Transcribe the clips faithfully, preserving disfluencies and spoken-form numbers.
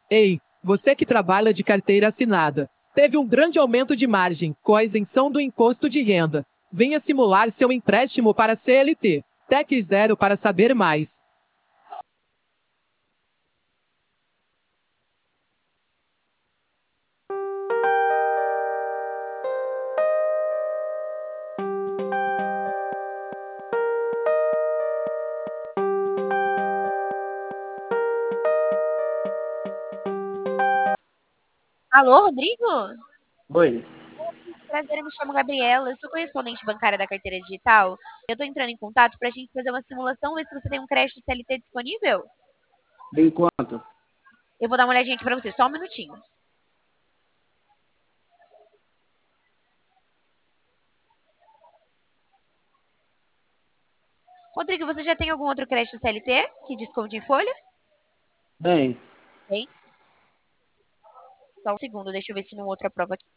Ei, você que trabalha de carteira assinada, teve um grande aumento de margem com a isenção do imposto de renda. Venha simular seu empréstimo para C L T. Tec Zero para saber mais. Alô, Rodrigo? Oi, Prazer, eu me chamo Gabriela, eu sou correspondente bancária da carteira digital. Eu tô entrando em contato pra gente fazer uma simulação, ver se você tem um crédito C L T disponível. bem quanto? Eu vou dar uma olhadinha aqui pra você, só um minutinho. Rodrigo, você já tem algum outro crédito C L T que desconte em folha? Bem, Tem. Só um segundo, deixa eu ver se não outra prova aqui.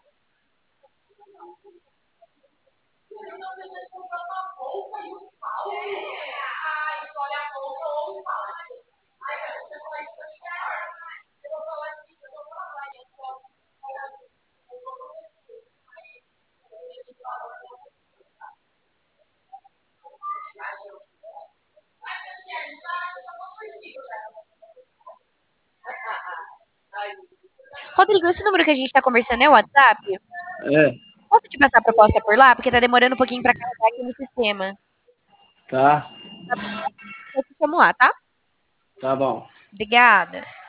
Rodrigo, esse número que a gente tá conversando é o WhatsApp? é, Posso te passar a proposta por lá? Porque tá demorando um pouquinho pra carregar aqui no sistema. tá, Eu te chamo lá, tá? tá bom. Obrigada.